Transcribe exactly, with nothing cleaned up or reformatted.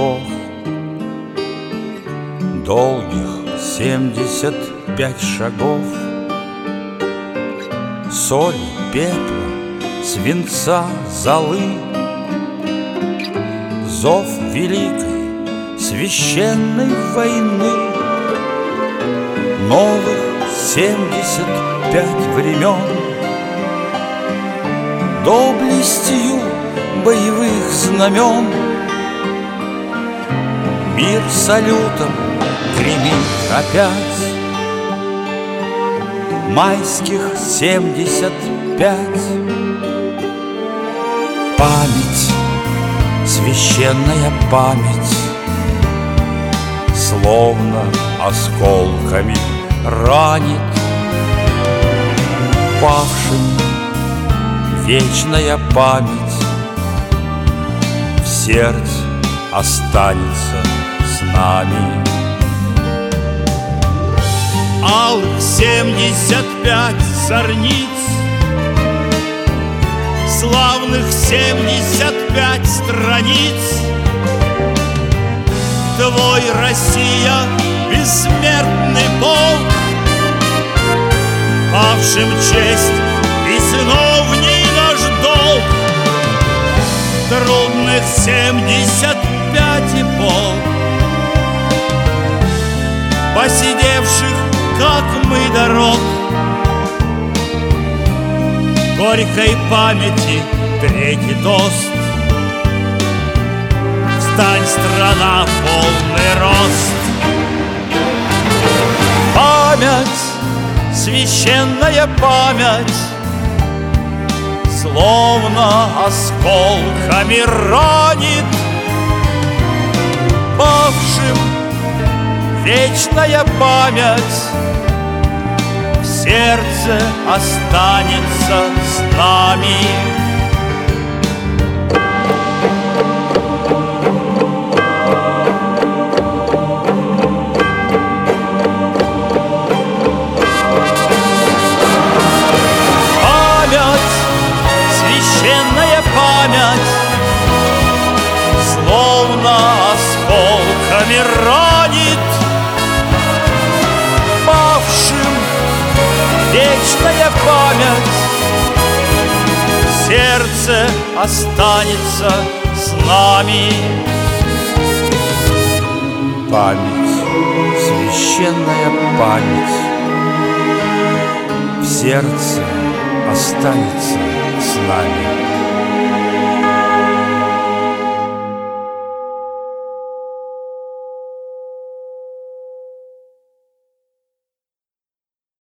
шагов, долгих семьдесят пять шагов, соли, пепла, свинца, золы, зов великой священной войны, новых семьдесят пять времен, доблестью боевых знамен. Мир салютом гремит опять, майских семьдесят пять. Память, священная память, словно осколками ранит павшим. Вечная память в сердце останется с нами. Алых семьдесят пять зорниц, славных семьдесят пять страниц. Твой, Россия, бессмертный полк, павшим честь и сыновний наш долг. Трудных семьдесят пять эпох, посидевших, как мы, дорог, горькой памяти третий тост. Встань, страна, полный рост. Память, священная память, словно осколками ранит павшим. Вечная память в сердце останется с нами. Память, священная память, словно осколками ранит павшим. Вечная память в сердце останется с нами. Память, священная память в сердце останется с нами.